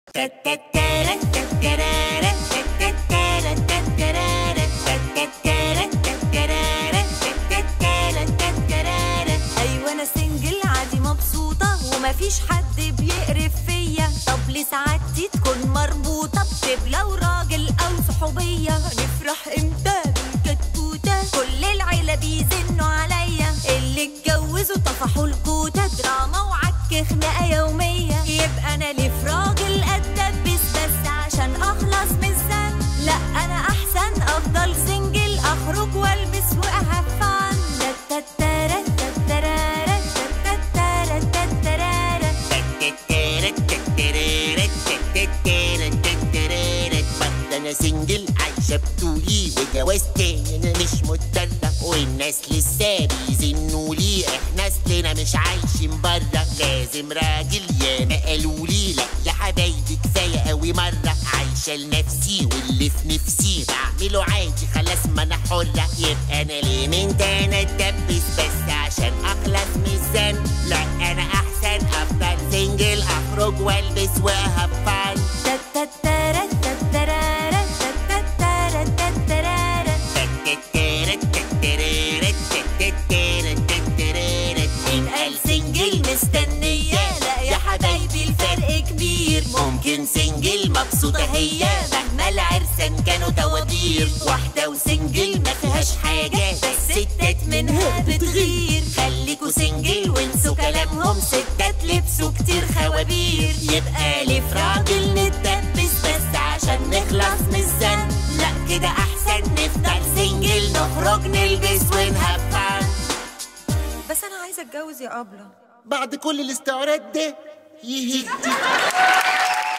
ايوه انا سنجل عادي مبسوطة ومفيش حد بيقرف فيا. طب ليه سعادتي تكون مربوطة بشبلة وراجل او صحوبية؟ نفرح امتى بالكتكوتة؟ كل العيلة بيزنوا عليا، اللي اتجوزوا طفحوا الكوتة. دراما وعك خناقة يومية، يبقى انا ليه في راجل اتدبس بس عشان اخلص من الذنب؟ لا انا احسن افضل سنجل، اخرج والبس واهفن. انا سنجل عايشه بطولي وجواز تاني انا مش مضطره، والناس لسه بيزنولي احنا اصلنا مش عايشين بره. لازم راجل ياما قالولي لا يا حبايبي كفايه قوي مره. عايشه لنفسي واللي في نفسي بعمله عادي خلاص ما انا حره. يبقى انا ليه من تاني اتدبس بس عشان اخلص من الذنب؟ لا انا احسن افضل سنجل، اخرج والبس واهفن. مستنية لا يا حبايبي الفرق كبير. ممكن سنجل مبسوطة هي مهما العرسان كانوا توابير. واحدة وسنجل ما فيهاش حاجة بس ستات منها بتغير. خليكوا سنجل وانسوا كلامهم، ستات لبسوا كتير خوابير. يبقى ليه في راجل نتدبس بس عشان نخلص من الذنب؟ لا كده احسن نفضل سنجل، نخرج نلبس ونهفن. بس انا عايزة اتجوز يا أبلة بعد كل الاستعراض ده يهدي.